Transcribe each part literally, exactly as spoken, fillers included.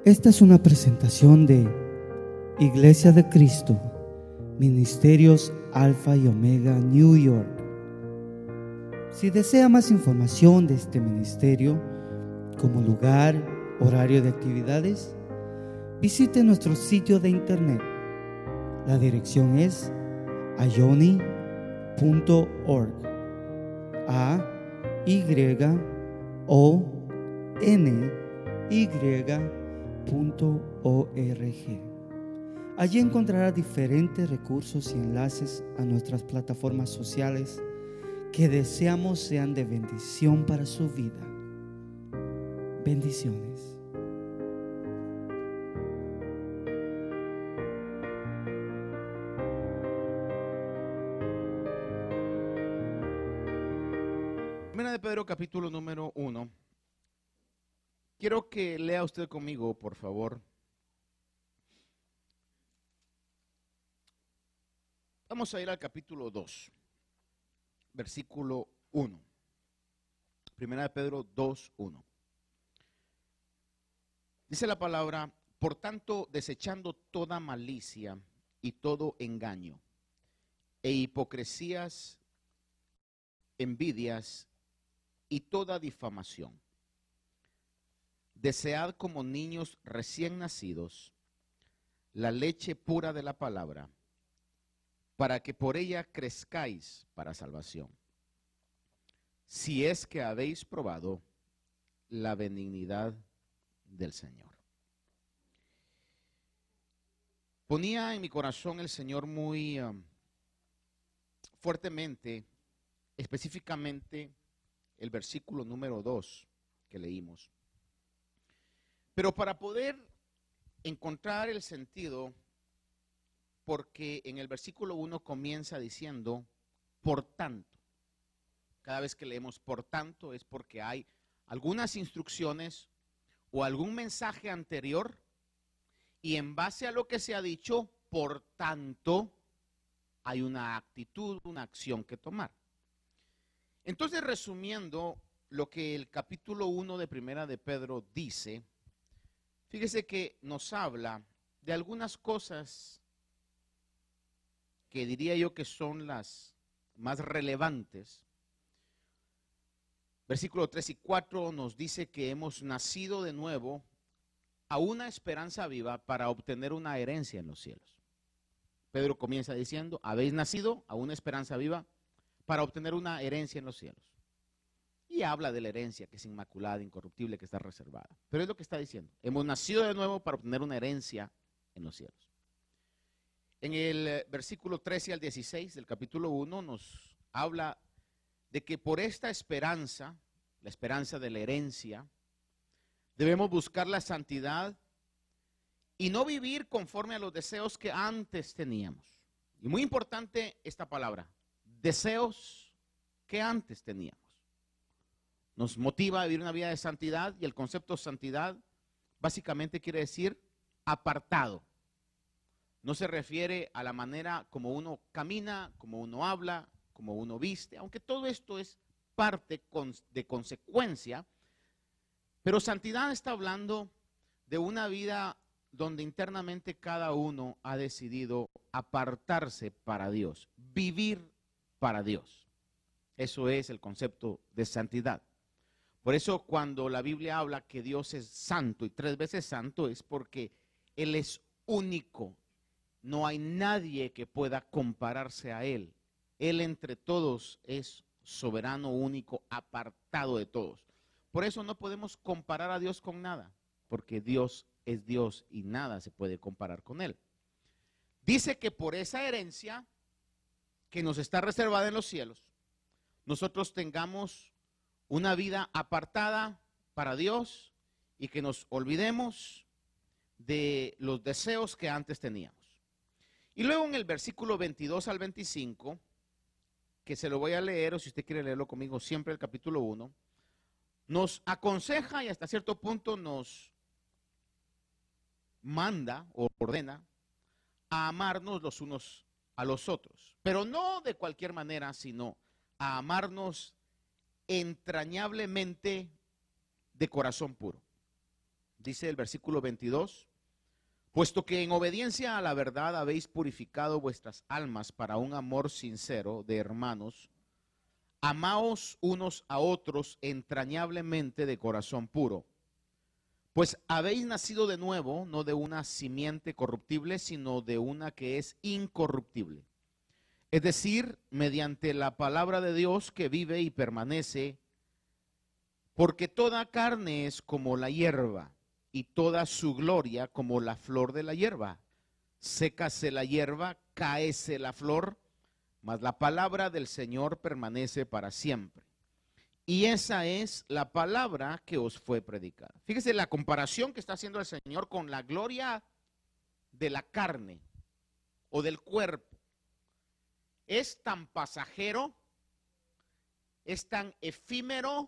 Esta es una presentación de Iglesia de Cristo, Ministerios Alfa y Omega, New York. Si desea más información de este ministerio, como lugar, horario de actividades, visite nuestro sitio de internet. La dirección es ayoni punto org. A Y O N Y punto org. Allí encontrará diferentes recursos y enlaces a nuestras plataformas sociales que deseamos sean de bendición para su vida. Bendiciones. Primera de Pedro, capítulo número uno. Quiero que lea usted conmigo, por favor. Vamos a ir al capítulo dos, versículo uno. Primera de Pedro dos, uno. Dice la palabra: por tanto, desechando toda malicia y todo engaño, e hipocresías, envidias y toda difamación, desead como niños recién nacidos la leche pura de la palabra, para que por ella crezcáis para salvación, si es que habéis probado la benignidad del Señor. Ponía en mi corazón el Señor muy um, fuertemente, específicamente el versículo número dos que leímos. Pero para poder encontrar el sentido, porque en el versículo uno comienza diciendo, por tanto. Cada vez que leemos por tanto es porque hay algunas instrucciones o algún mensaje anterior, y en base a lo que se ha dicho, por tanto, hay una actitud, una acción que tomar. Entonces, resumiendo lo que el capítulo uno de Primera de Pedro dice, fíjese que nos habla de algunas cosas que diría yo que son las más relevantes. Versículos tres y cuatro nos dice que hemos nacido de nuevo a una esperanza viva para obtener una herencia en los cielos. Pedro comienza diciendo, habéis nacido a una esperanza viva para obtener una herencia en los cielos. Y habla de la herencia que es inmaculada, incorruptible, que está reservada. Pero es lo que está diciendo. Hemos nacido de nuevo para obtener una herencia en los cielos. En el versículo trece al dieciséis del capítulo uno nos habla de que por esta esperanza, la esperanza de la herencia, debemos buscar la santidad y no vivir conforme a los deseos que antes teníamos. Y muy importante esta palabra, deseos que antes teníamos. Nos motiva a vivir una vida de santidad, y el concepto santidad básicamente quiere decir apartado. No se refiere a la manera como uno camina, como uno habla, como uno viste, aunque todo esto es parte de consecuencia, pero santidad está hablando de una vida donde internamente cada uno ha decidido apartarse para Dios, vivir para Dios. Eso es el concepto de santidad. Por eso cuando la Biblia habla que Dios es santo y tres veces santo, es porque Él es único. No hay nadie que pueda compararse a Él. Él entre todos es soberano, único, apartado de todos. Por eso no podemos comparar a Dios con nada, porque Dios es Dios y nada se puede comparar con Él. Dice que por esa herencia que nos está reservada en los cielos, nosotros tengamos una vida apartada para Dios y que nos olvidemos de los deseos que antes teníamos. Y luego en el versículo veintidós al veinticinco, que se lo voy a leer, o si usted quiere leerlo conmigo, siempre el capítulo uno, nos aconseja y hasta cierto punto nos manda o ordena a amarnos los unos a los otros, pero no de cualquier manera, sino a amarnos entrañablemente de corazón puro. dice el versículo veintidós, puesto que en obediencia a la verdad habéis purificado vuestras almas para un amor sincero de hermanos, amaos unos a otros entrañablemente de corazón puro, pues habéis nacido de nuevo, no de una simiente corruptible, sino de una que es incorruptible. Es decir, mediante la palabra de Dios que vive y permanece, porque toda carne es como la hierba, y toda su gloria como la flor de la hierba. Sécase la hierba, cáese la flor, mas la palabra del Señor permanece para siempre. Y esa es la palabra que os fue predicada. Fíjese la comparación que está haciendo el Señor con la gloria de la carne o del cuerpo. Es tan pasajero, es tan efímero,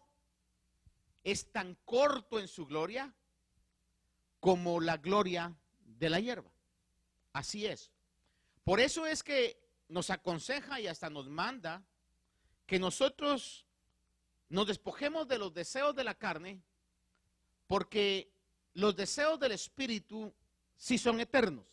es tan corto en su gloria como la gloria de la hierba. Así es. Por eso es que nos aconseja y hasta nos manda que nosotros nos despojemos de los deseos de la carne, porque los deseos del espíritu sí son eternos.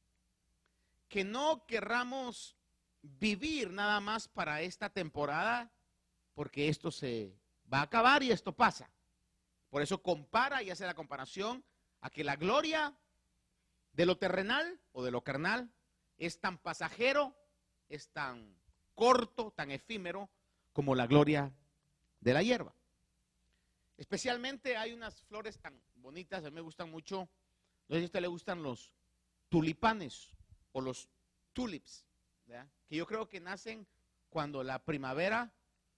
Que no querramos vivir nada más para esta temporada, porque esto se va a acabar y esto pasa. Por eso compara y hace la comparación a que la gloria de lo terrenal o de lo carnal es tan pasajero, es tan corto, tan efímero como la gloria de la hierba. Especialmente hay unas flores tan bonitas, a mí me gustan mucho, no sé si a usted le gustan los tulipanes o los tulips, ¿verdad? Que yo creo que nacen cuando la primavera,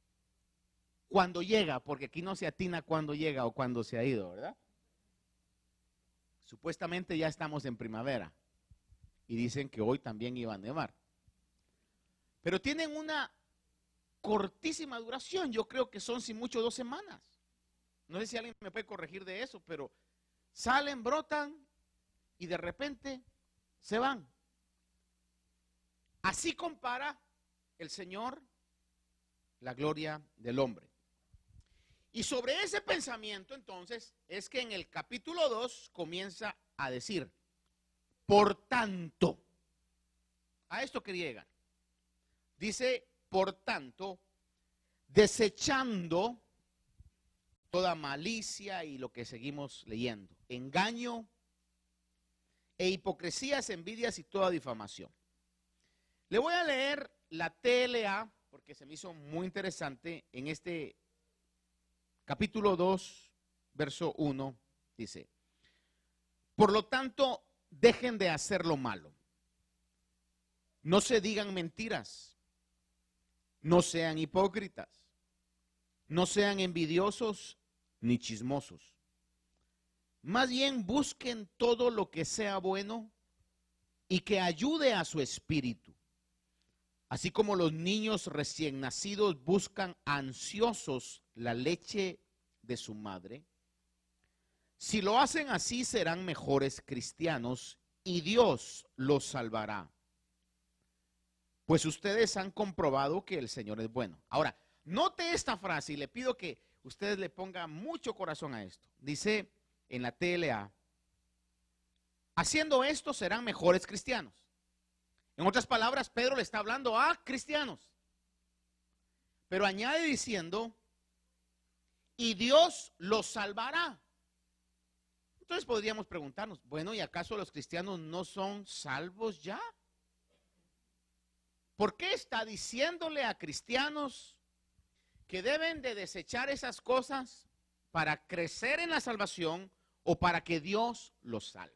cuando llega, porque aquí no se atina cuando llega o cuando se ha ido, ¿verdad? Supuestamente ya estamos en primavera y dicen que hoy también iba a nevar. Pero tienen una cortísima duración, yo creo que son sin mucho dos semanas. No sé si alguien me puede corregir de eso, pero salen, brotan y de repente se van. Así compara el Señor la gloria del hombre. Y sobre ese pensamiento entonces es que en el capítulo dos comienza a decir, por tanto, a esto quería llegar. Dice, por tanto, desechando toda malicia y lo que seguimos leyendo, engaño e hipocresías, envidias y toda difamación. Le voy a leer la T L A porque se me hizo muy interesante en este capítulo dos, verso uno, dice, por lo tanto, dejen de hacer lo malo. No se digan mentiras. No sean hipócritas. No sean envidiosos ni chismosos. Más bien busquen todo lo que sea bueno y que ayude a su espíritu. Así como los niños recién nacidos buscan ansiosos la leche de su madre. Si lo hacen así, serán mejores cristianos y Dios los salvará. Pues ustedes han comprobado que el Señor es bueno. Ahora, note esta frase y le pido que ustedes le pongan mucho corazón a esto. Dice en la T L A, haciendo esto serán mejores cristianos. En otras palabras, Pedro le está hablando a cristianos. Pero añade diciendo, y Dios los salvará. Entonces podríamos preguntarnos, bueno, ¿y acaso los cristianos no son salvos ya? ¿Por qué está diciéndole a cristianos que deben de desechar esas cosas para crecer en la salvación o para que Dios los salve?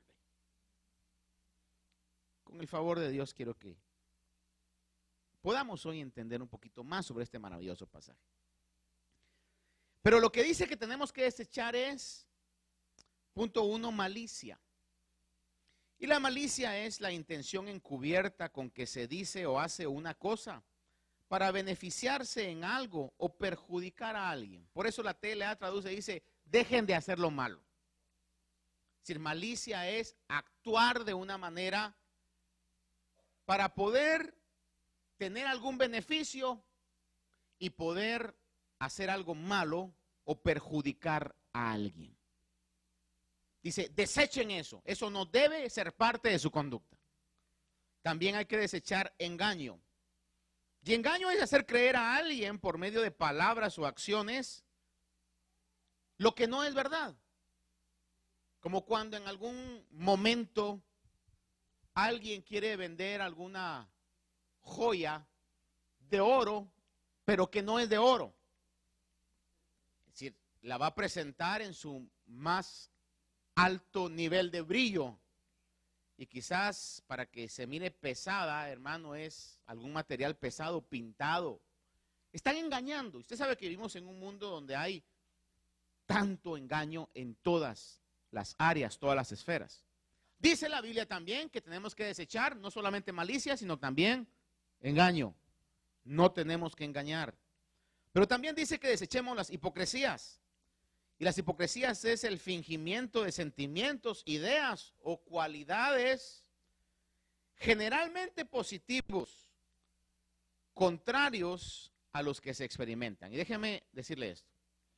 Con el favor de Dios quiero que podamos hoy entender un poquito más sobre este maravilloso pasaje. Pero lo que dice que tenemos que desechar es, punto uno, malicia. Y la malicia es la intención encubierta con que se dice o hace una cosa para beneficiarse en algo o perjudicar a alguien. Por eso la T L A traduce y dice, dejen de hacer lo malo. Es decir, malicia es actuar de una manera para poder tener algún beneficio y poder hacer algo malo o perjudicar a alguien. Dice, desechen eso. Eso no debe ser parte de su conducta. También hay que desechar engaño. Y engaño es hacer creer a alguien por medio de palabras o acciones lo que no es verdad. Como cuando en algún momento alguien quiere vender alguna joya de oro, pero que no es de oro. Es decir, la va a presentar en su más alto nivel de brillo. Y quizás para que se mire pesada, hermano, es algún material pesado pintado. Están engañando. Usted sabe que vivimos en un mundo donde hay tanto engaño en todas las áreas, todas las esferas. Dice la Biblia también que tenemos que desechar no solamente malicia, sino también engaño. No tenemos que engañar. Pero también dice que desechemos las hipocresías. Y las hipocresías es el fingimiento de sentimientos, ideas o cualidades generalmente positivos, contrarios a los que se experimentan. Y déjeme decirle esto.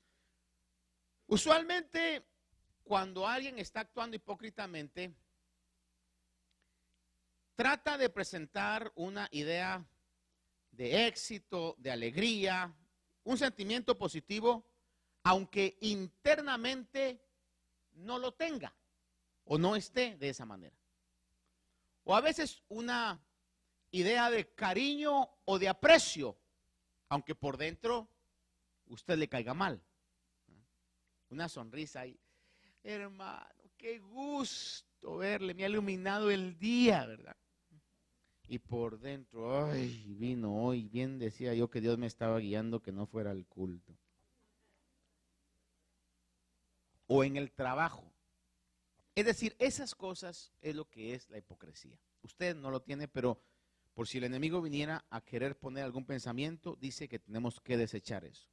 Usualmente, cuando alguien está actuando hipócritamente, trata de presentar una idea de éxito, de alegría, un sentimiento positivo, aunque internamente no lo tenga o no esté de esa manera. O a veces una idea de cariño o de aprecio, aunque por dentro usted le caiga mal. Una sonrisa y, hermano, qué gusto verle, me ha iluminado el día, ¿verdad? Y por dentro, ay, vino hoy, bien decía yo que Dios me estaba guiando que no fuera al culto. O en el trabajo. Es decir, esas cosas es lo que es la hipocresía. Usted no lo tiene, pero por si el enemigo viniera a querer poner algún pensamiento, dice que tenemos que desechar eso.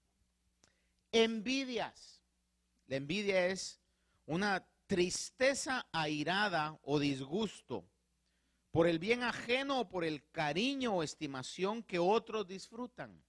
Envidias. La envidia es una tristeza airada o disgusto por el bien ajeno o por el cariño o estimación que otros disfrutan.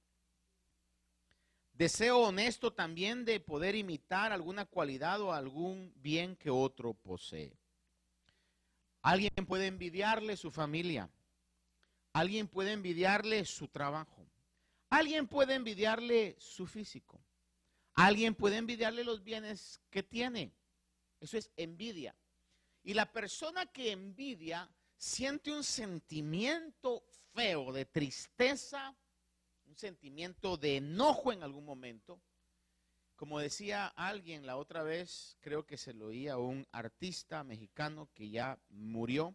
Deseo honesto también de poder imitar alguna cualidad o algún bien que otro posee. Alguien puede envidiarle su familia. Alguien puede envidiarle su trabajo. Alguien puede envidiarle su físico. Alguien puede envidiarle los bienes que tiene. Eso es envidia. Y la persona que envidia siente un sentimiento feo de tristeza, un sentimiento de enojo en algún momento. Como decía alguien la otra vez, creo que se lo oía a un artista mexicano que ya murió,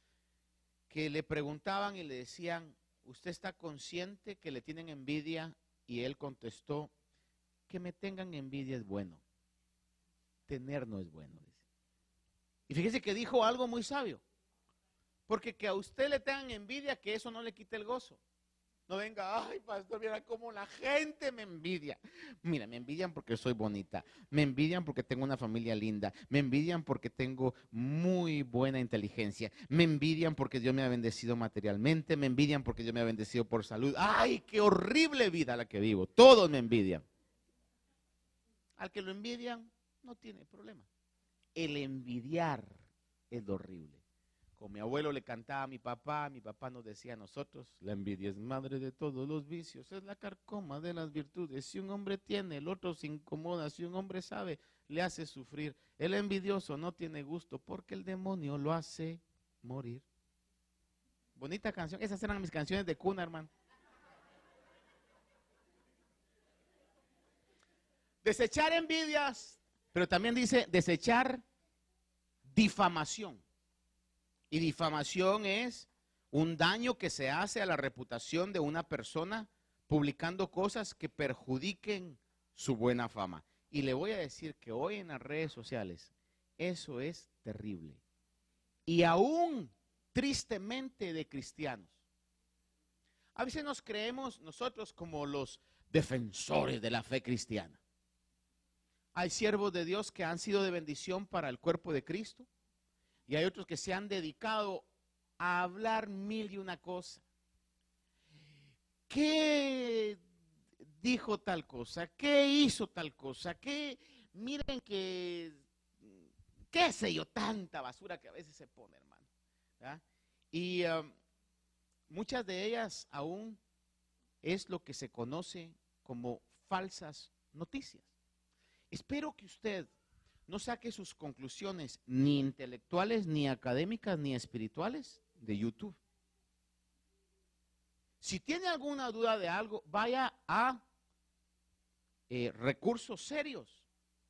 que le preguntaban y le decían, ¿usted está consciente que le tienen envidia? Y él contestó, que me tengan envidia es bueno, tener no es bueno. Y fíjese que dijo algo muy sabio, porque que a usted le tengan envidia, que eso no le quite el gozo. No venga, ay pastor, mira cómo la gente me envidia. Mira, me envidian porque soy bonita, me envidian porque tengo una familia linda, me envidian porque tengo muy buena inteligencia, me envidian porque Dios me ha bendecido materialmente, me envidian porque Dios me ha bendecido por salud. Ay, qué horrible vida la que vivo, todos me envidian. Al que lo envidian no tiene problema. El envidiar es lo horrible. Como mi abuelo le cantaba a mi papá, mi papá nos decía a nosotros, la envidia es madre de todos los vicios, es la carcoma de las virtudes. Si un hombre tiene, el otro se incomoda, si un hombre sabe, le hace sufrir. El envidioso no tiene gusto porque el demonio lo hace morir. Bonita canción, esas eran mis canciones de cuna, hermano. Desechar envidias, pero también dice desechar difamación. Y difamación es un daño que se hace a la reputación de una persona publicando cosas que perjudiquen su buena fama. Y le voy a decir que hoy en las redes sociales eso es terrible. Y aún tristemente de cristianos. A veces nos creemos nosotros como los defensores de la fe cristiana. Hay siervos de Dios que han sido de bendición para el cuerpo de Cristo. Y hay otros que se han dedicado a hablar mil y una cosa. ¿Qué dijo tal cosa? ¿Qué hizo tal cosa? ¿Qué? Miren que qué sé yo, tanta basura que a veces se pone, hermano. ¿Verdad? Y um, muchas de ellas aún es lo que se conoce como falsas noticias. Espero que usted no saque sus conclusiones ni intelectuales, ni académicas, ni espirituales de YouTube. Si tiene alguna duda de algo, vaya a eh, recursos serios.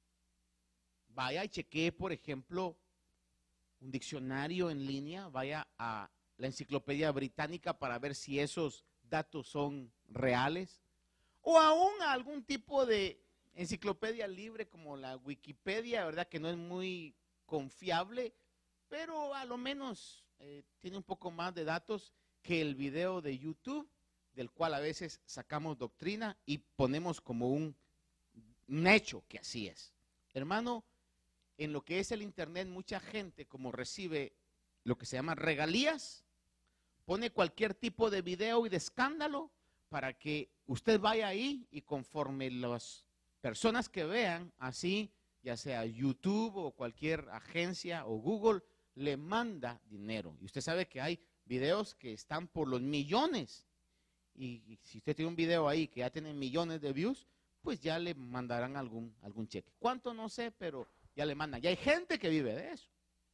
Vaya y chequee, por ejemplo, un diccionario en línea, vaya a la Enciclopedia Británica para ver si esos datos son reales, o aún a algún tipo de enciclopedia libre como la Wikipedia, ¿verdad? Que no es muy confiable, pero a lo menos eh, tiene un poco más de datos que el video de YouTube, del cual a veces sacamos doctrina y ponemos como un, un hecho que así es. Hermano, en lo que es el internet, mucha gente como recibe lo que se llama regalías, pone cualquier tipo de video y de escándalo para que usted vaya ahí y conforme las personas que vean así, ya sea YouTube o cualquier agencia o Google, le manda dinero. Y usted sabe que hay videos que están por los millones. Y, y si usted tiene un video ahí que ya tiene millones de views, pues ya le mandarán algún, algún cheque. ¿Cuánto? No sé, pero ya le mandan. Y hay gente que vive de eso.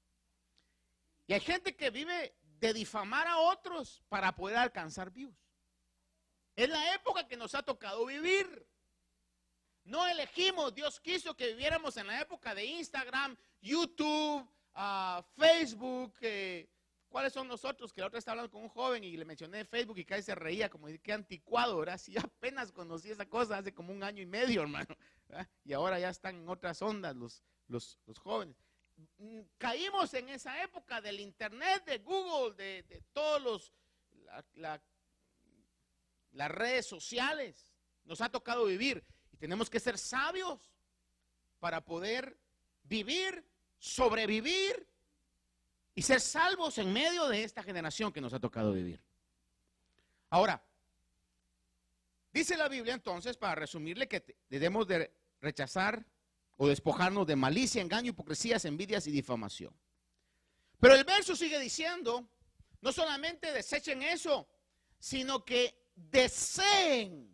Y hay gente que vive de difamar a otros para poder alcanzar views. Es la época que nos ha tocado vivir. No elegimos, Dios quiso que viviéramos en la época de Instagram, YouTube, uh, Facebook. Eh, ¿Cuáles son los otros? Que la otra estaba hablando con un joven y le mencioné Facebook y casi se reía, como que anticuado, ¿verdad? Si apenas conocí esa cosa hace como un año y medio, hermano, ¿verdad? Y ahora ya están en otras ondas los, los, los jóvenes. Caímos en esa época del internet, de Google, de, de todos los la, la, las redes sociales. Nos ha tocado vivir y tenemos que ser sabios para poder vivir, sobrevivir y ser salvos en medio de esta generación que nos ha tocado vivir. Ahora, dice la Biblia entonces, para resumirle, que debemos de rechazar o despojarnos de malicia, engaño, hipocresías, envidias y difamación. Pero el verso sigue diciendo, no solamente desechen eso, sino que deseen.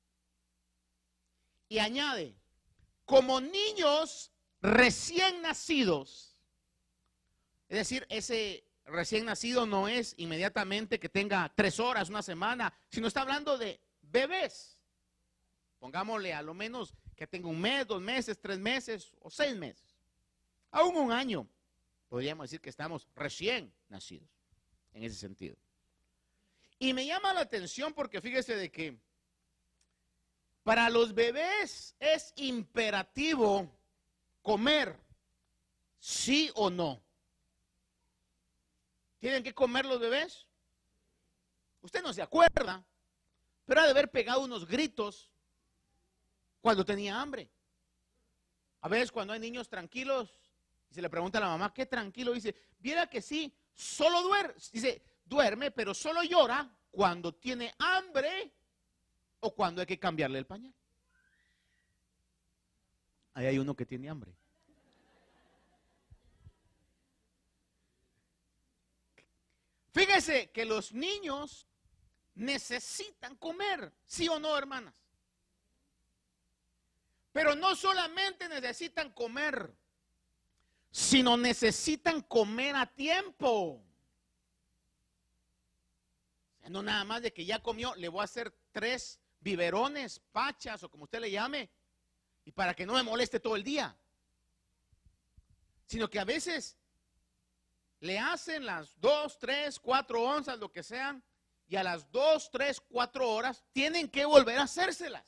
Y añade, como niños recién nacidos. Es decir, ese recién nacido no es inmediatamente que tenga tres horas, una semana, sino está hablando de bebés. Pongámosle a lo menos que tenga un mes, dos meses, tres meses o seis meses. Aún un año. Podríamos decir que estamos recién nacidos en ese sentido. Y me llama la atención porque fíjese de que para los bebés es imperativo comer, sí o no. ¿Tienen que comer los bebés? Usted no se acuerda, pero ha de haber pegado unos gritos cuando tenía hambre. A veces cuando hay niños tranquilos, y se le pregunta a la mamá, ¿qué tranquilo? Dice, viera que sí, solo duerme, dice, duerme, pero solo llora cuando tiene hambre o cuando hay que cambiarle el pañal. Ahí hay uno que tiene hambre. Fíjese que los niños necesitan comer, ¿sí o no, hermanas? Pero no solamente necesitan comer, sino necesitan comer a tiempo. O sea, no nada más de que ya comió, le voy a hacer tres biberones, pachas o como usted le llame, y para que no me moleste todo el día. Sino que a veces le hacen las dos, tres, cuatro onzas, lo que sean, y a las dos, tres, cuatro horas tienen que volver a hacérselas.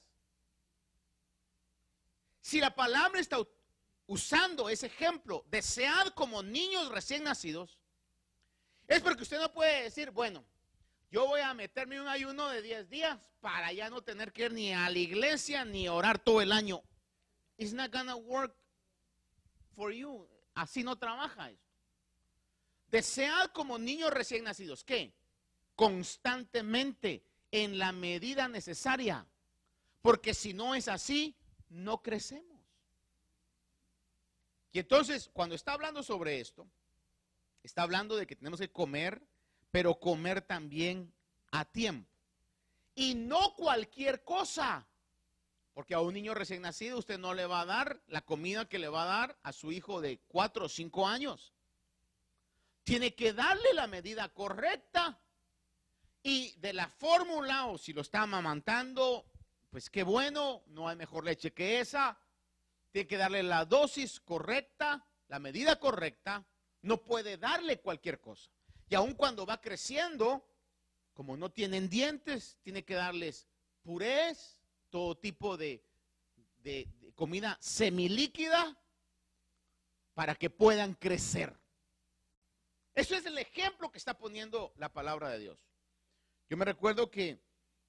Si la palabra está usando ese ejemplo, desead como niños recién nacidos, es porque usted no puede decir, bueno, yo voy a meterme un ayuno de diez días para ya no tener que ir ni a la iglesia ni orar todo el año. It's not gonna work for you. Así no trabaja esto. Desead como niños recién nacidos. ¿Qué? Constantemente, en la medida necesaria. Porque si no es así, no crecemos. Y entonces, cuando está hablando sobre esto, está hablando de que tenemos que comer, pero comer también a tiempo. Y no cualquier cosa. Porque a un niño recién nacido usted no le va a dar la comida que le va a dar a su hijo de cuatro o cinco años. Tiene que darle la medida correcta. Y de la fórmula, o si lo está amamantando, pues qué bueno, no hay mejor leche que esa. Tiene que darle la dosis correcta, la medida correcta. No puede darle cualquier cosa. Y aun cuando va creciendo, como no tienen dientes, tiene que darles purés, todo tipo de, de, de comida semilíquida para que puedan crecer. Eso es el ejemplo que está poniendo la palabra de Dios. Yo me recuerdo que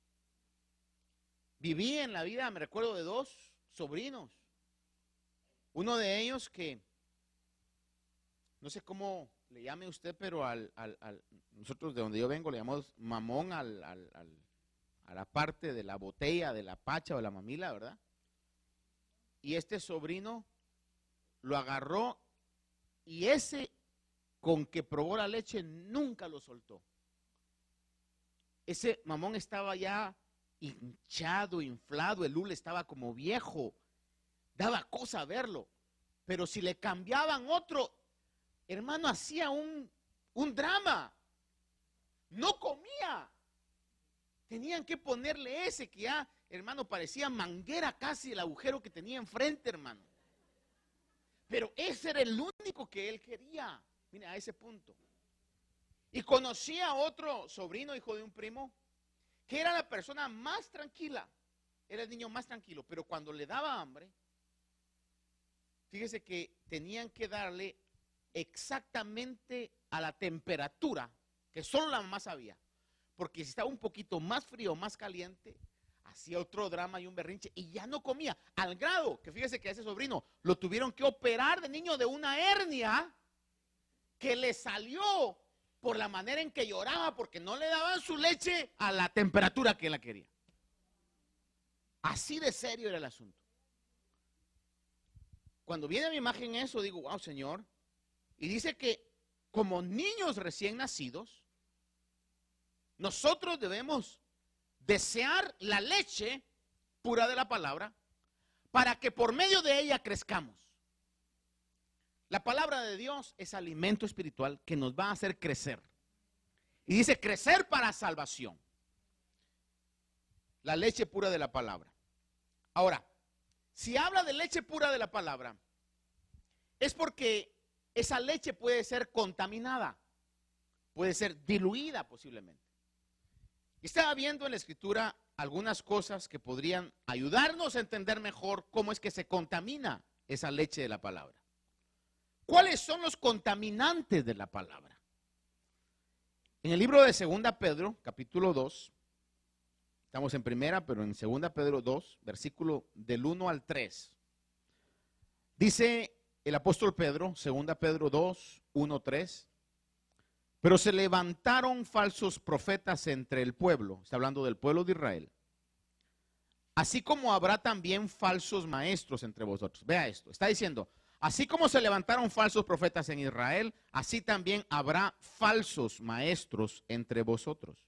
viví en la vida, me recuerdo de dos sobrinos. Uno de ellos que, no sé cómo le llame usted, pero al, al, al nosotros de donde yo vengo le llamamos mamón al, al, al, a la parte de la botella, de la pacha o la mamila, ¿verdad? Y este sobrino lo agarró y ese con que probó la leche nunca lo soltó. Ese mamón estaba ya hinchado, inflado, el hule estaba como viejo, daba cosa verlo, pero si le cambiaban otro, hermano, hacía un, un drama, no comía, tenían que ponerle ese que ya, hermano, parecía manguera casi el agujero que tenía enfrente, hermano, pero ese era el único que él quería, mira, a ese punto. Y conocí a otro sobrino, hijo de un primo, que era la persona más tranquila, era el niño más tranquilo, pero cuando le daba hambre, fíjese que tenían que darle exactamente a la temperatura que solo la mamá sabía, porque si estaba un poquito más frío, más caliente, hacía otro drama y un berrinche y ya no comía, al grado que fíjese que a ese sobrino lo tuvieron que operar de niño de una hernia que le salió por la manera en que lloraba porque no le daban su leche a la temperatura que él la quería. Así de serio era el asunto. Cuando viene a mi imagen eso, digo, wow, Señor. Y dice que como niños recién nacidos, nosotros debemos desear la leche pura de la palabra para que por medio de ella crezcamos. La palabra de Dios es alimento espiritual que nos va a hacer crecer. Y dice crecer para salvación. La leche pura de la palabra. Ahora, si habla de leche pura de la palabra, es porque esa leche puede ser contaminada, puede ser diluida posiblemente. Estaba viendo en la escritura algunas cosas que podrían ayudarnos a entender mejor cómo es que se contamina esa leche de la palabra. ¿Cuáles son los contaminantes de la palabra? En el libro de Segunda Pedro, capítulo dos, estamos en primera, pero en Segunda Pedro dos, versículo del uno al tres, dice el apóstol Pedro, Segunda Pedro dos, uno, tres, pero se levantaron falsos profetas entre el pueblo, está hablando del pueblo de Israel, así como habrá también falsos maestros entre vosotros. Vea esto, está diciendo, así como se levantaron falsos profetas en Israel, así también habrá falsos maestros entre vosotros,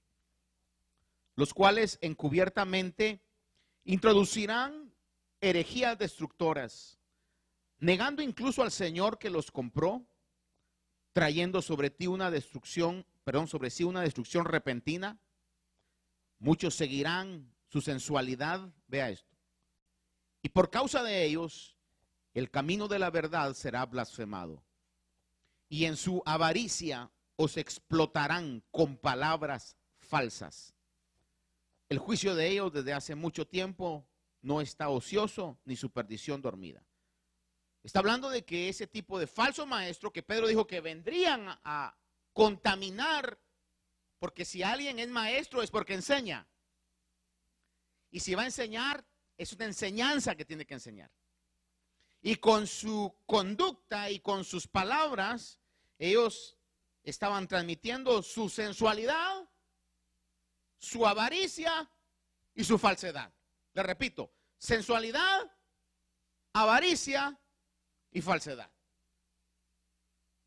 los cuales encubiertamente introducirán herejías destructoras, negando incluso al Señor que los compró, trayendo sobre ti una destrucción, perdón, sobre sí una destrucción repentina. Muchos seguirán su sensualidad, vea esto, y por causa de ellos el camino de la verdad será blasfemado, y en su avaricia os explotarán con palabras falsas. El juicio de ellos desde hace mucho tiempo no está ocioso, ni su perdición dormida. Está hablando de que ese tipo de falso maestro, que Pedro dijo que vendrían a contaminar, porque si alguien es maestro es porque enseña. Y si va a enseñar, es una enseñanza que tiene que enseñar. Y con su conducta y con sus palabras, ellos estaban transmitiendo su sensualidad, su avaricia y su falsedad. Le repito, sensualidad, avaricia y falsedad.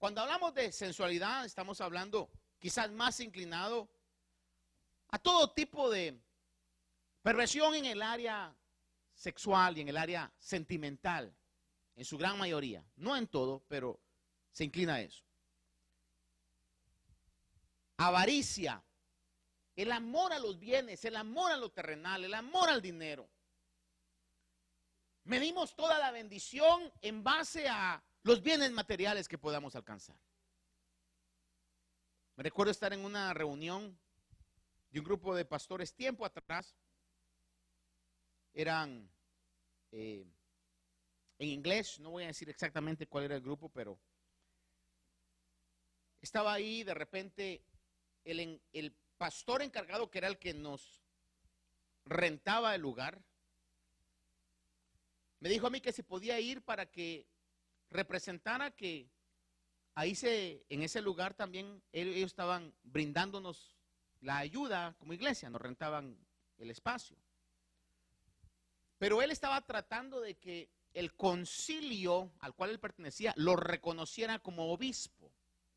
Cuando hablamos de sensualidad, estamos hablando quizás más inclinado a todo tipo de perversión en el área sexual y en el área sentimental, en su gran mayoría. No en todo, pero se inclina a eso. Avaricia, el amor a los bienes, el amor a lo terrenal, el amor al dinero. Medimos toda la bendición en base a los bienes materiales que podamos alcanzar. Me recuerdo estar en una reunión de un grupo de pastores tiempo atrás. Eran eh, en inglés, no voy a decir exactamente cuál era el grupo, pero estaba ahí de repente el, el pastor encargado, que era el que nos rentaba el lugar, me dijo a mí que se podía ir para que representara que ahí se, en ese lugar también ellos estaban brindándonos la ayuda como iglesia, nos rentaban el espacio. Pero él estaba tratando de que el concilio al cual él pertenecía lo reconociera como obispo.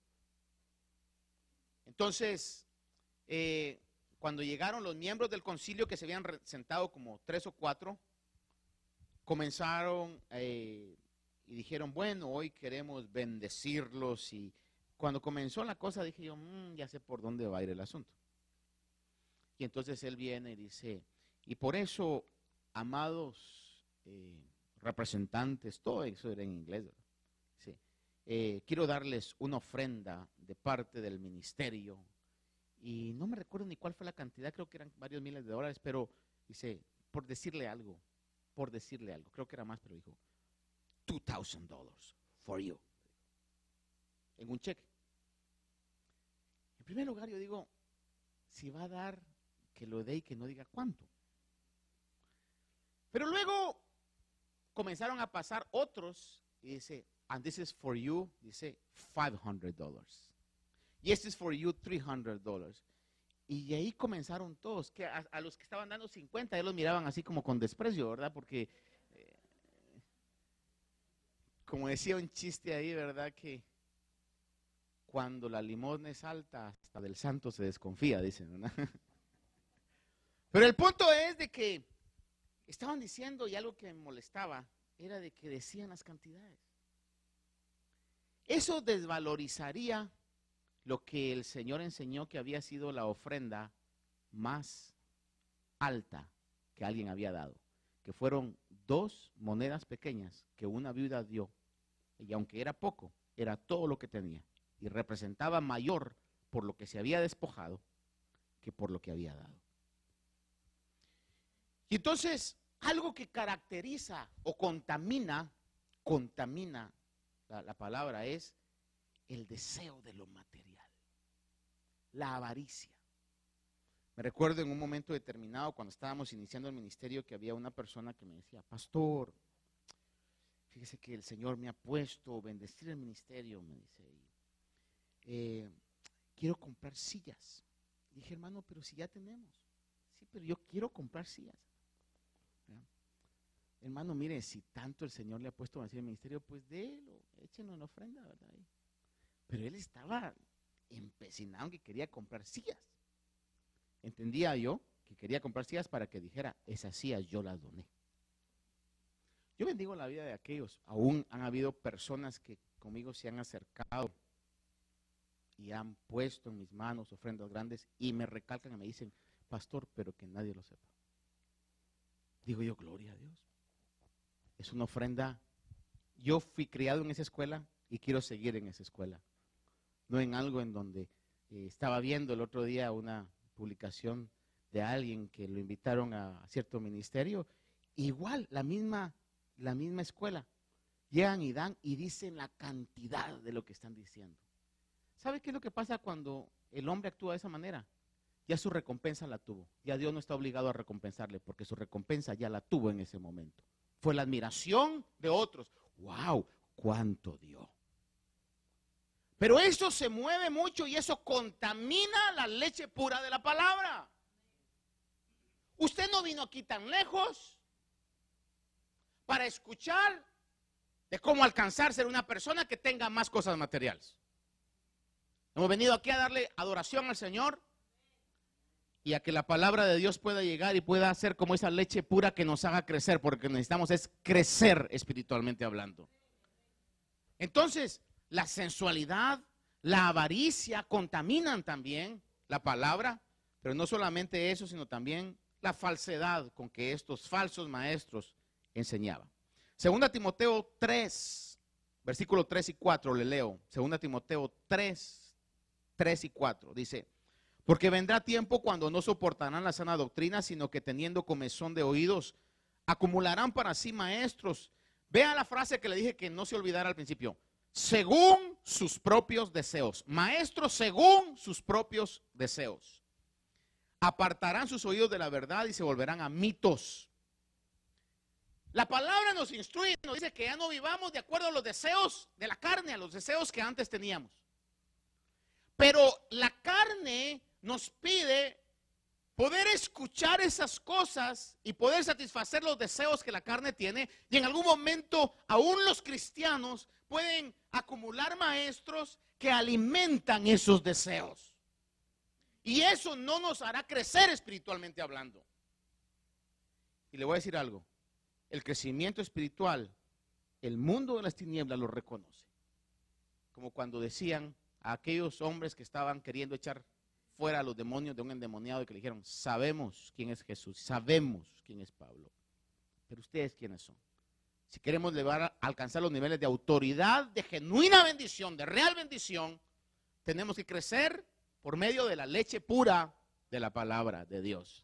Entonces, eh, cuando llegaron los miembros del concilio, que se habían sentado como tres o cuatro, comenzaron eh, y dijeron, bueno, hoy queremos bendecirlos. Y cuando comenzó la cosa dije yo, mmm, ya sé por dónde va a ir el asunto. Y entonces él viene y dice, y por eso, amados eh, representantes, todo eso era en inglés, ¿verdad? Sí. Eh, quiero darles una ofrenda de parte del ministerio. Y no me recuerdo ni cuál fue la cantidad, creo que eran varios miles de dólares, pero dice, por decirle algo, por decirle algo, creo que era más, pero dijo, two thousand dollars for you. En un cheque. En primer lugar, yo digo, si va a dar, que lo dé y que no diga cuánto. Pero luego comenzaron a pasar otros y dice, and this is for you, dice five hundred dollars. Y este es for you three hundred dollars. Y ahí comenzaron todos, que a, a los que estaban dando cincuenta, ellos los miraban así como con desprecio, ¿verdad? Porque, eh, como decía un chiste ahí, ¿verdad? Que cuando la limosna es alta, hasta del santo se desconfía, dicen, ¿verdad? Pero el punto es de que estaban diciendo, y algo que me molestaba, era de que decían las cantidades. Eso desvalorizaría lo que el Señor enseñó que había sido la ofrenda más alta que alguien había dado, que fueron dos monedas pequeñas que una viuda dio, y aunque era poco, era todo lo que tenía, y representaba mayor por lo que se había despojado que por lo que había dado. Y entonces, algo que caracteriza o contamina, contamina, la, la palabra es el deseo de lo material, la avaricia. Me recuerdo en un momento determinado, cuando estábamos iniciando el ministerio, que había una persona que me decía, pastor, fíjese que el Señor me ha puesto bendecir el ministerio, me dice, eh, quiero comprar sillas. Dije, hermano, pero si ya tenemos. Sí, pero yo quiero comprar sillas. ¿Ya? Hermano, mire, si tanto el Señor le ha puesto a bendecir el ministerio, pues délo, échenlo en ofrenda, ¿verdad? Pero él estaba empecinado en que quería comprar sillas. Entendía yo que quería comprar sillas para que dijera, esas sillas yo las doné. Yo bendigo la vida de aquellos. Aún han habido personas que conmigo se han acercado y han puesto en mis manos ofrendas grandes y me recalcan y me dicen, pastor, pero que nadie lo sepa. Digo yo, gloria a Dios. Es una ofrenda. Yo fui criado en esa escuela y quiero seguir en esa escuela. No en algo en donde eh, estaba viendo el otro día una publicación de alguien que lo invitaron a cierto ministerio. Igual, la misma, la misma escuela. Llegan y dan y dicen la cantidad de lo que están diciendo. ¿Sabe qué es lo que pasa cuando el hombre actúa de esa manera? Ya su recompensa la tuvo. Ya Dios no está obligado a recompensarle porque su recompensa ya la tuvo en ese momento. Fue la admiración de otros. ¡Wow! ¿Cuánto dio? Pero eso se mueve mucho y eso contamina la leche pura de la palabra. Usted no vino aquí tan lejos para escuchar de cómo alcanzar ser una persona que tenga más cosas materiales. Hemos venido aquí a darle adoración al Señor y a que la palabra de Dios pueda llegar y pueda ser como esa leche pura que nos haga crecer, porque necesitamos es crecer espiritualmente hablando. Entonces, la sensualidad, la avaricia contaminan también la palabra, pero no solamente eso, sino también la falsedad con que estos falsos maestros enseñaban. Segunda Timoteo tres, versículo tres y cuatro, le leo. Segunda Timoteo tres, tres y cuatro, dice: porque vendrá tiempo cuando no soportarán la sana doctrina, sino que teniendo comezón de oídos, acumularán para sí maestros. Vea la frase que le dije que no se olvidara al principio. Según sus propios deseos. Maestros según sus propios deseos. Apartarán sus oídos de la verdad y se volverán a mitos. La palabra nos instruye, nos dice que ya no vivamos de acuerdo a los deseos de la carne, a los deseos que antes teníamos. Pero la carne nos pide poder escuchar esas cosas y poder satisfacer los deseos que la carne tiene. Y en algún momento aún los cristianos pueden acumular maestros que alimentan esos deseos. Y eso no nos hará crecer espiritualmente hablando. Y le voy a decir algo. El crecimiento espiritual, el mundo de las tinieblas lo reconoce. Como cuando decían a aquellos hombres que estaban queriendo echar fuera a los demonios de un endemoniado y que le dijeron: sabemos quién es Jesús, sabemos quién es Pablo, pero ustedes quiénes son. Si queremos llevar a alcanzar los niveles de autoridad, de genuina bendición, de real bendición, tenemos que crecer por medio de la leche pura de la palabra de Dios.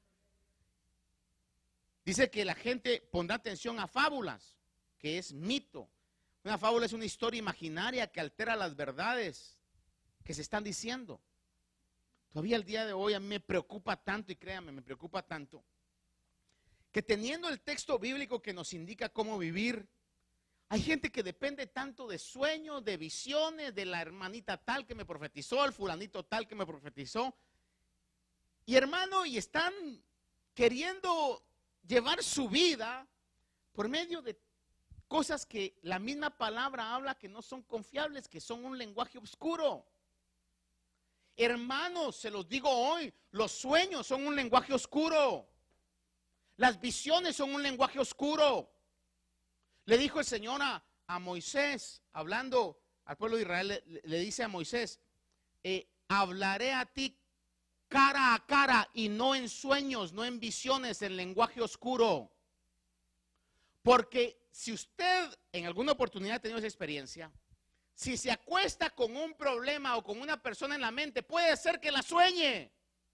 Dice que la gente pondrá atención a fábulas, que es mito. Una fábula es una historia imaginaria que altera las verdades que se están diciendo. Todavía el día de hoy a mí me preocupa tanto, y créanme, me preocupa tanto, que teniendo el texto bíblico que nos indica cómo vivir, hay gente que depende tanto de sueños, de visiones, de la hermanita tal que me profetizó, el fulanito tal que me profetizó. Y hermano, y están queriendo llevar su vida por medio de cosas que la misma palabra habla que no son confiables, que son un lenguaje oscuro. Hermanos, se los digo hoy, los sueños son un lenguaje oscuro. Las visiones son un lenguaje oscuro. Le dijo el Señor a, a Moisés, hablando al pueblo de Israel, le, le dice a Moisés: eh, hablaré a ti cara a cara y no en sueños, no en visiones, en lenguaje oscuro. Porque si usted en alguna oportunidad ha tenido esa experiencia, si se acuesta con un problema o con una persona en la mente, puede ser que la sueñe.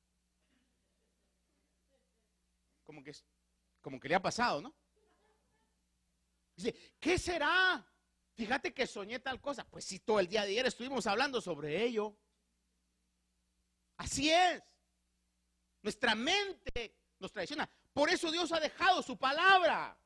Como que, como que le ha pasado, ¿no? Dice: ¿qué será? Fíjate que soñé tal cosa. Pues si todo el día de ayer estuvimos hablando sobre ello. Así es. Nuestra mente nos traiciona. Por eso Dios ha dejado su palabra.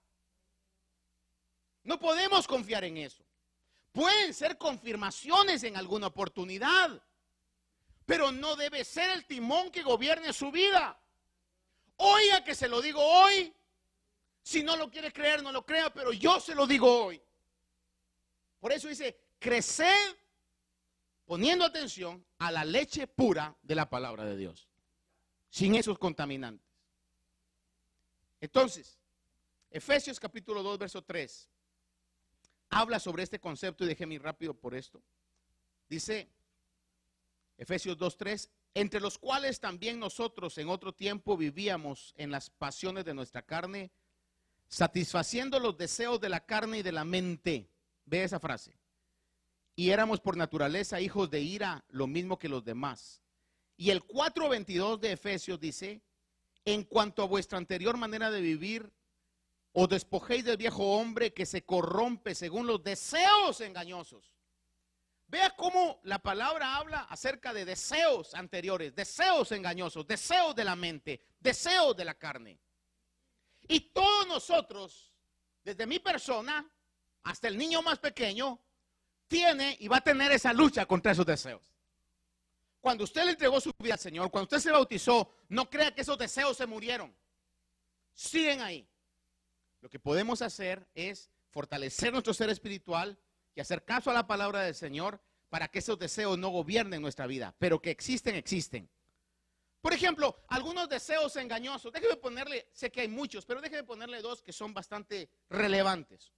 No podemos confiar en eso. Pueden ser confirmaciones en alguna oportunidad, pero no debe ser el timón que gobierne su vida. Oiga que se lo digo hoy. Si no lo quiere creer, no lo crea, pero yo se lo digo hoy. Por eso dice: creced poniendo atención a la leche pura de la palabra de Dios, sin esos contaminantes. Entonces, Efesios capítulo dos, verso tres, habla sobre este concepto, y déjeme ir rápido por esto. Dice, Efesios dos, tres, entre los cuales también nosotros en otro tiempo vivíamos en las pasiones de nuestra carne, satisfaciendo los deseos de la carne y de la mente. Ve esa frase. Y éramos por naturaleza hijos de ira, lo mismo que los demás. Y el cuatro veintidós de Efesios dice: en cuanto a vuestra anterior manera de vivir, os despojéis del viejo hombre que se corrompe según los deseos engañosos. Vea cómo la palabra habla acerca de deseos anteriores, deseos engañosos, deseos de la mente, deseos de la carne. Y todos nosotros, desde mi persona hasta el niño más pequeño, tiene y va a tener esa lucha contra esos deseos. Cuando usted le entregó su vida al Señor, cuando usted se bautizó, no crea que esos deseos se murieron. Siguen ahí. Lo que podemos hacer es fortalecer nuestro ser espiritual y hacer caso a la palabra del Señor para que esos deseos no gobiernen nuestra vida, pero que existen, existen. Por ejemplo, algunos deseos engañosos. Déjeme ponerle, sé que hay muchos, pero déjeme ponerle dos que son bastante relevantes.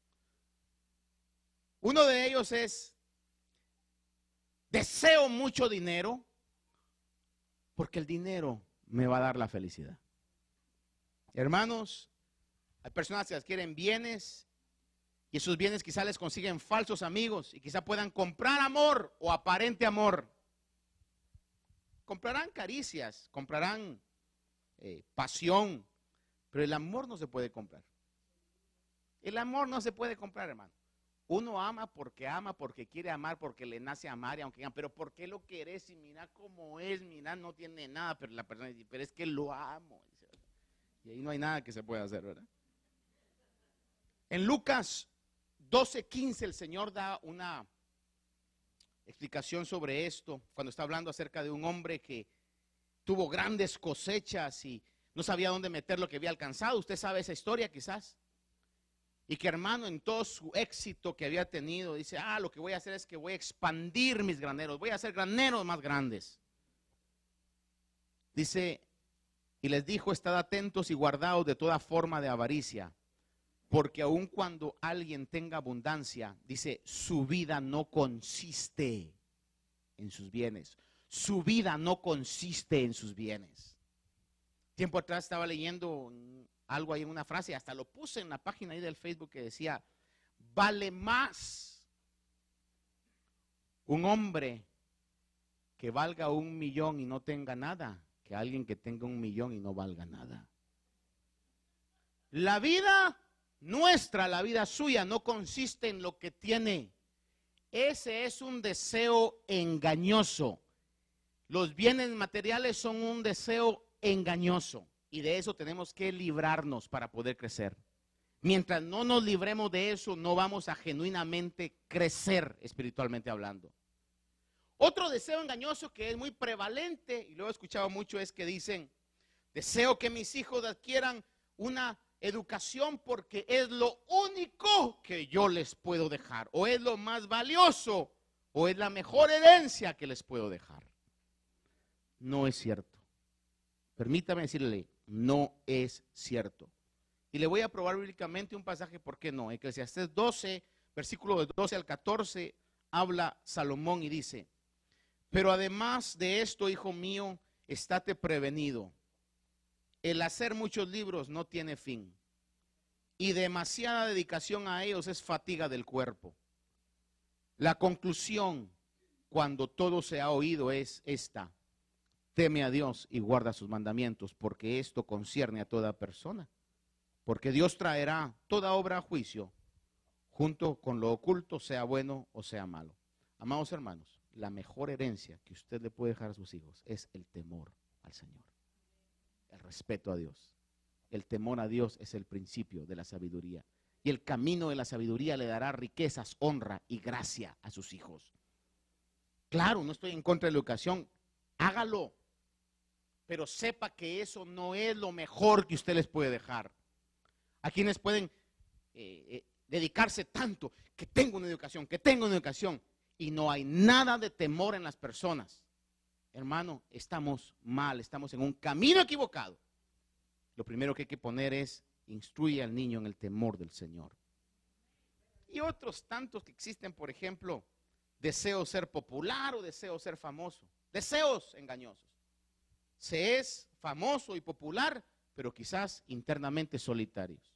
Uno de ellos es: deseo mucho dinero porque el dinero me va a dar la felicidad. Hermanos, hay personas que adquieren bienes y esos bienes quizá les consiguen falsos amigos y quizá puedan comprar amor o aparente amor. Comprarán caricias, comprarán eh, pasión, pero el amor no se puede comprar. El amor no se puede comprar, hermano. Uno ama porque ama, porque quiere amar, porque le nace amar, y aunque ama, pero ¿por qué lo querés? Y mira cómo es, mira, no tiene nada, pero la persona dice, pero es que lo amo. Y ahí no hay nada que se pueda hacer, ¿verdad? En Lucas doce quince el Señor da una explicación sobre esto, cuando está hablando acerca de un hombre que tuvo grandes cosechas y no sabía dónde meter lo que había alcanzado. Usted sabe esa historia quizás. Y que, hermano, en todo su éxito que había tenido, dice, ah, lo que voy a hacer es que voy a expandir mis graneros, voy a hacer graneros más grandes. Dice, y les dijo, estad atentos y guardaos de toda forma de avaricia, porque aun cuando alguien tenga abundancia, dice, su vida no consiste en sus bienes. Su vida no consiste en sus bienes. Tiempo atrás estaba leyendo algo ahí en una frase, hasta lo puse en la página ahí del Facebook, que decía, vale más un hombre que valga un millón y no tenga nada, que alguien que tenga un millón y no valga nada. La vida nuestra, la vida suya, no consiste en lo que tiene. Ese es un deseo engañoso. Los bienes materiales son un deseo engañoso. Y de eso tenemos que librarnos para poder crecer. Mientras no nos libremos de eso, no vamos a genuinamente crecer espiritualmente hablando. Otro deseo engañoso que es muy prevalente, y lo he escuchado mucho, es que dicen, deseo que mis hijos adquieran una educación porque es lo único que yo les puedo dejar, o es lo más valioso, o es la mejor herencia que les puedo dejar. No es cierto. Permítame decirle, no es cierto. Y le voy a probar bíblicamente un pasaje, ¿por qué no? Eclesiastés doce, versículo doce al catorce, habla Salomón y dice, pero además de esto, hijo mío, estate prevenido. El hacer muchos libros no tiene fin, y demasiada dedicación a ellos es fatiga del cuerpo. La conclusión, cuando todo se ha oído, es esta: teme a Dios y guarda sus mandamientos, porque esto concierne a toda persona. Porque Dios traerá toda obra a juicio, junto con lo oculto, sea bueno o sea malo. Amados hermanos, la mejor herencia que usted le puede dejar a sus hijos es el temor al Señor, el respeto a Dios. El temor a Dios es el principio de la sabiduría. Y el camino de la sabiduría le dará riquezas, honra y gracia a sus hijos. Claro, no estoy en contra de la educación, hágalo. Pero sepa que eso no es lo mejor que usted les puede dejar. A quienes pueden eh, eh, dedicarse tanto, que tengo una educación, que tengo una educación, y no hay nada de temor en las personas. Hermano, estamos mal, estamos en un camino equivocado. Lo primero que hay que poner es, instruye al niño en el temor del Señor. Y otros tantos que existen, por ejemplo, deseo ser popular o deseo ser famoso. Deseos engañosos. Se es famoso y popular, pero quizás internamente solitarios.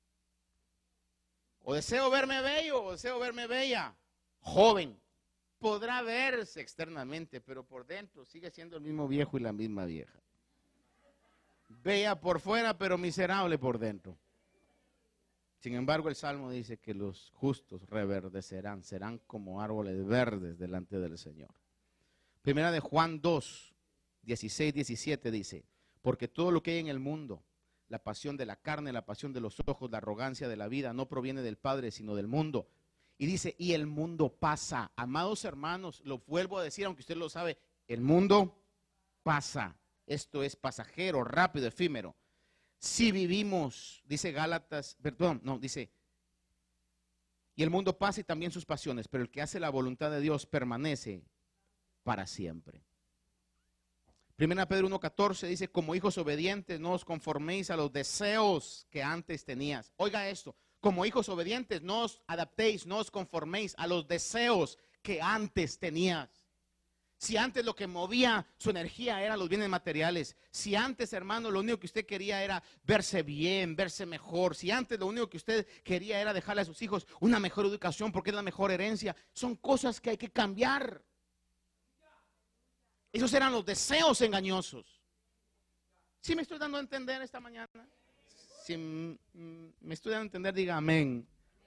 O deseo verme bello, o deseo verme bella. Joven, podrá verse externamente, pero por dentro sigue siendo el mismo viejo y la misma vieja. Bella por fuera, pero miserable por dentro. Sin embargo, el Salmo dice que los justos reverdecerán, serán como árboles verdes delante del Señor. Primera de Juan dos, dieciséis, diecisiete dice, porque todo lo que hay en el mundo, la pasión de la carne, la pasión de los ojos, la arrogancia de la vida, no proviene del Padre, sino del mundo. Y dice, y el mundo pasa. Amados hermanos, lo vuelvo a decir, aunque usted lo sabe, el mundo pasa. Esto es pasajero, rápido, efímero. Si vivimos, dice Gálatas, perdón, no, dice, Y el mundo pasa y también sus pasiones, pero el que hace la voluntad de Dios permanece para siempre. Primera Pedro uno catorce dice, como hijos obedientes no os conforméis a los deseos que antes tenías. Oiga esto, como hijos obedientes no os adaptéis, no os conforméis a los deseos que antes tenías. Si antes lo que movía su energía eran los bienes materiales, si antes, hermano, lo único que usted quería era verse bien, verse mejor, si antes lo único que usted quería era dejarle a sus hijos una mejor educación porque es la mejor herencia, son cosas que hay que cambiar. Esos eran los deseos engañosos. ¿Sí me estoy dando a entender esta mañana? Si me estoy dando a entender, diga amén.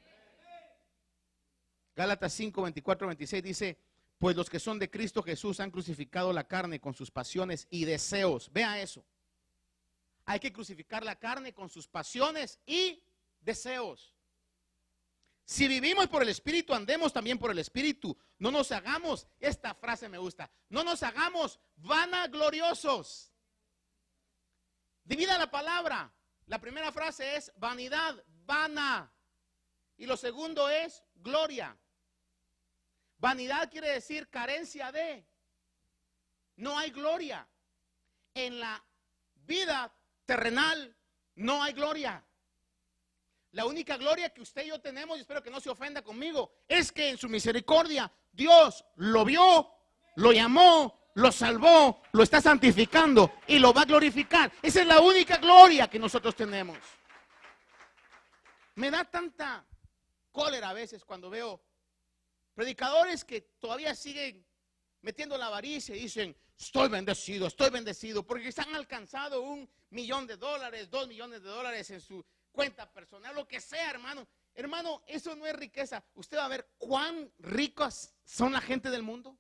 Gálatas cinco, veinticuatro, veintiséis dice, pues los que son de Cristo Jesús han crucificado la carne con sus pasiones y deseos. Vea eso. Hay que crucificar la carne con sus pasiones y deseos. Si vivimos por el Espíritu, andemos también por el Espíritu. No nos hagamos, esta frase me gusta, no nos hagamos vanagloriosos. Divida la palabra. La primera frase es vanidad, vana. Y lo segundo es gloria. Vanidad quiere decir carencia de. No hay gloria. En la vida terrenal no hay gloria. La única gloria que usted y yo tenemos, y espero que no se ofenda conmigo, es que en su misericordia Dios lo vio, lo llamó, lo salvó, lo está santificando y lo va a glorificar. Esa es la única gloria que nosotros tenemos. Me da tanta cólera a veces cuando veo predicadores que todavía siguen metiendo la avaricia y dicen, estoy bendecido, estoy bendecido, porque se han alcanzado un millón de dólares, dos millones de dólares en su cuenta personal, lo que sea, hermano. Hermano, eso no es riqueza. Usted va a ver cuán ricos son la gente del mundo.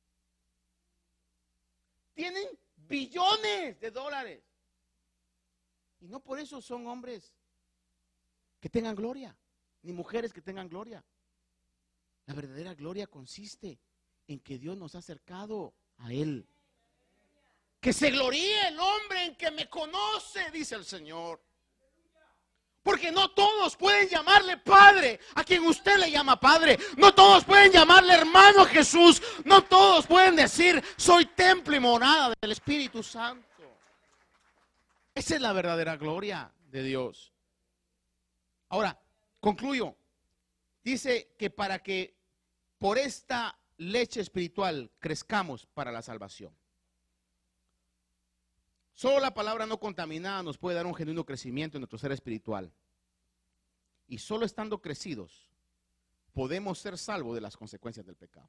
Tienen billones de dólares. Y no por eso son hombres que tengan gloria, ni mujeres que tengan gloria. La verdadera gloria consiste en que Dios nos ha acercado a Él. Que se gloríe el hombre en que me conoce, dice el Señor. Porque no todos pueden llamarle Padre a quien usted le llama Padre. No todos pueden llamarle hermano Jesús. No todos pueden decir, soy templo y morada del Espíritu Santo. Esa es la verdadera gloria de Dios. Ahora, concluyo. Dice que para que por esta leche espiritual crezcamos para la salvación. Solo la palabra no contaminada nos puede dar un genuino crecimiento en nuestro ser espiritual. Y solo estando crecidos podemos ser salvos de las consecuencias del pecado.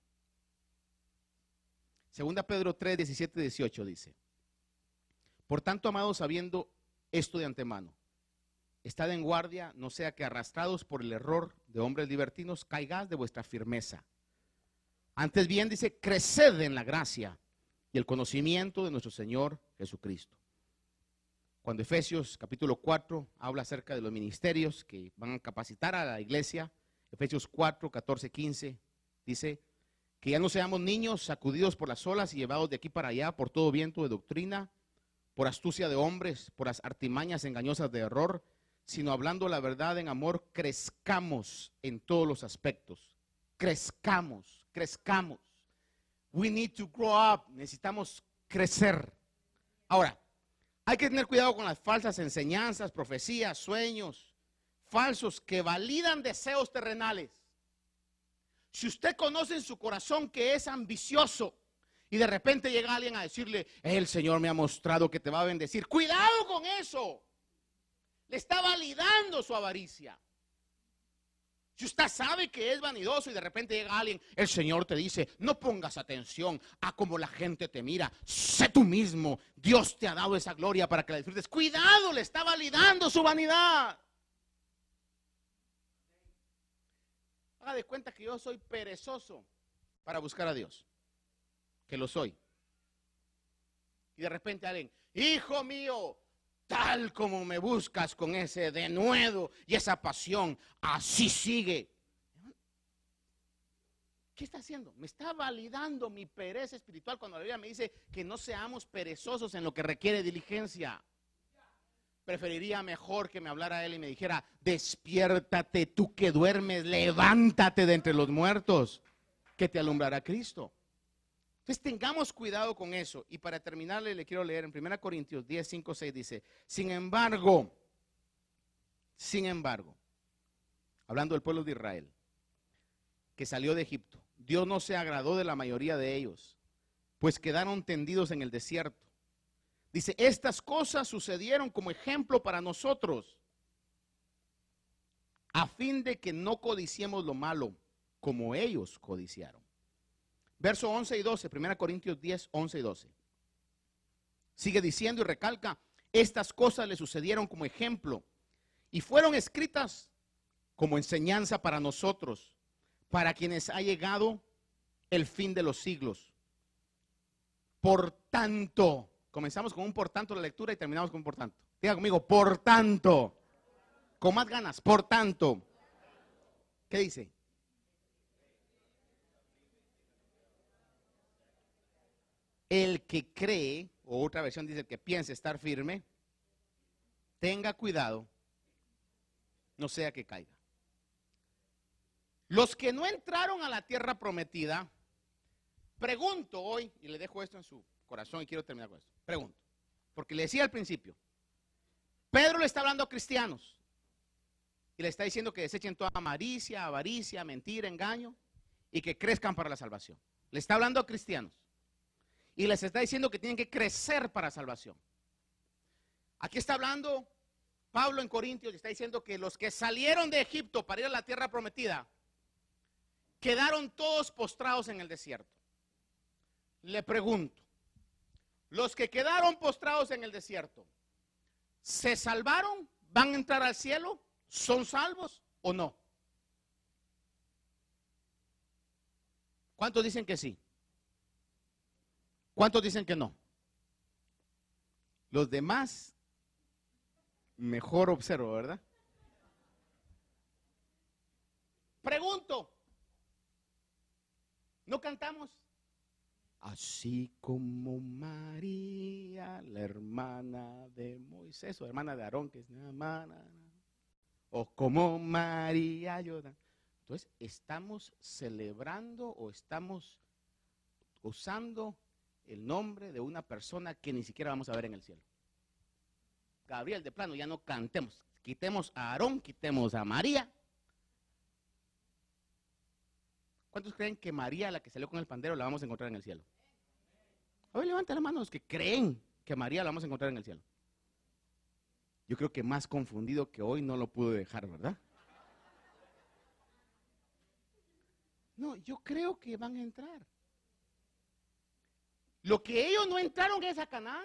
Segunda Pedro tres, diecisiete y dieciocho dice, por tanto, amados, sabiendo esto de antemano, estad en guardia, no sea que arrastrados por el error de hombres libertinos caigáis de vuestra firmeza. Antes bien dice, creced en la gracia y el conocimiento de nuestro Señor Jesucristo. Cuando Efesios capítulo cuatro habla acerca de los ministerios que van a capacitar a la iglesia, Efesios cuatro, catorce, quince, dice que ya no seamos niños sacudidos por las olas y llevados de aquí para allá por todo viento de doctrina, por astucia de hombres, por las artimañas engañosas de error, sino hablando la verdad en amor, crezcamos en todos los aspectos. Crezcamos, crezcamos. We need to grow up. Necesitamos crecer. Ahora, hay que tener cuidado con las falsas enseñanzas, profecías, sueños falsos que validan deseos terrenales. Si usted conoce en su corazón que es ambicioso y de repente llega alguien a decirle, el Señor me ha mostrado que te va a bendecir, cuidado con eso. Le está validando su avaricia. Si usted sabe que es vanidoso y de repente llega alguien, el Señor te dice, no pongas atención a cómo la gente te mira, sé tú mismo, Dios te ha dado esa gloria para que la disfrutes. Cuidado, le está validando su vanidad. Haga de cuenta que yo soy perezoso para buscar a Dios, que lo soy. Y de repente alguien, hijo mío, tal como me buscas con ese denuedo y esa pasión, así sigue. ¿Qué está haciendo? Me está validando mi pereza espiritual cuando la Biblia me dice que no seamos perezosos en lo que requiere diligencia. preferiría mejor que me hablara él y me dijera: despiértate, tú que duermes, levántate de entre los muertos, que te alumbrará Cristo. Entonces tengamos cuidado con eso. Y para terminarle, le quiero leer en primera Corintios diez, cinco, seis, dice: sin embargo, sin embargo, hablando del pueblo de Israel, que salió de Egipto, Dios no se agradó de la mayoría de ellos, pues quedaron tendidos en el desierto. Dice: estas cosas sucedieron como ejemplo para nosotros, a fin de que no codiciemos lo malo, como ellos codiciaron. Verso once y doce, primera Corintios diez, once y doce. Sigue diciendo y recalca: estas cosas le sucedieron como ejemplo y fueron escritas como enseñanza para nosotros, para quienes ha llegado el fin de los siglos. Por tanto, comenzamos con un por tanto la lectura y terminamos con un por tanto. Diga conmigo: por tanto. Con más ganas: por tanto. ¿Qué dice? El que cree, o otra versión dice el que piensa estar firme, tenga cuidado, no sea que caiga. Los que no entraron a la tierra prometida, pregunto hoy, y le dejo esto en su corazón y quiero terminar con esto. Pregunto, porque le decía al principio, Pedro le está hablando a cristianos y le está diciendo que desechen toda malicia, avaricia, mentira, engaño y que crezcan para la salvación. Le está hablando a cristianos y les está diciendo que tienen que crecer para salvación. Aquí está hablando Pablo en Corintios y está diciendo que los que salieron de Egipto para ir a la tierra prometida quedaron todos postrados en el desierto. Le pregunto, los que quedaron postrados en el desierto, ¿se salvaron? ¿Van a entrar al cielo? ¿Son salvos o no? ¿Cuántos dicen que sí? ¿Cuántos dicen que no? Los demás, mejor observo, ¿verdad? Pregunto, ¿no cantamos? Así como María, la hermana de Moisés, o hermana de Aarón, que es la hermana, o como María Yoda. Entonces, ¿estamos celebrando o estamos usando el nombre de una persona que ni siquiera vamos a ver en el cielo? Gabriel, de plano, ya no cantemos. Quitemos a Aarón, quitemos a María. ¿Cuántos creen que María, la que salió con el pandero, la vamos a encontrar en el cielo? A ver, levanten las manos los que creen que María la vamos a encontrar en el cielo. Yo creo que más confundido que hoy no lo pude dejar, ¿verdad? No, yo creo que van a entrar. Lo que ellos no entraron es a Canaán.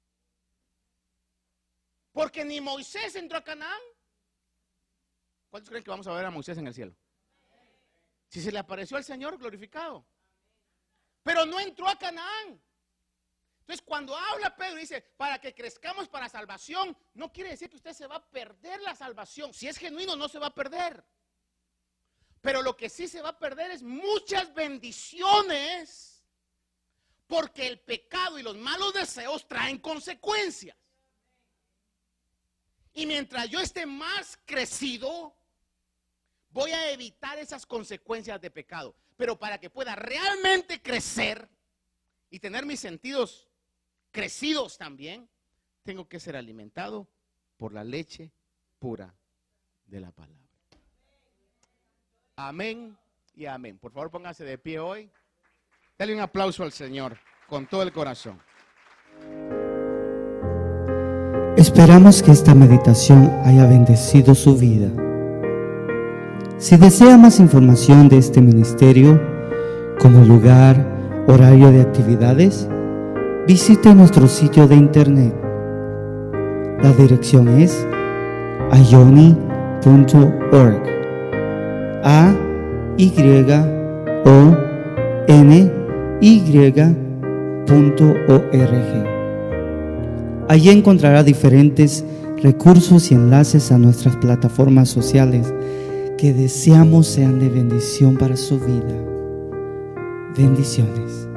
Porque ni Moisés entró a Canaán. ¿Cuántos creen que vamos a ver a Moisés en el cielo? Si se le apareció al Señor glorificado. Pero no entró a Canaán. Entonces, cuando habla Pedro y dice, para que crezcamos para salvación, no quiere decir que usted se va a perder la salvación. Si es genuino, no se va a perder. Pero lo que sí se va a perder es muchas bendiciones, porque el pecado y los malos deseos traen consecuencias. Y mientras yo esté más crecido, voy a evitar esas consecuencias de pecado. Pero para que pueda realmente crecer y tener mis sentidos crecidos también, tengo que ser alimentado por la leche pura de la palabra. Amén y amén. Por favor, póngase de pie hoy. Dale un aplauso al Señor con todo el corazón. Esperamos que esta meditación haya bendecido su vida. Si desea más información de este ministerio, como lugar, horario de actividades, visite nuestro sitio de internet. La dirección es ayoni punto org. A Y O N Y punto org. Allí encontrará diferentes recursos y enlaces a nuestras plataformas sociales que deseamos sean de bendición para su vida. Bendiciones.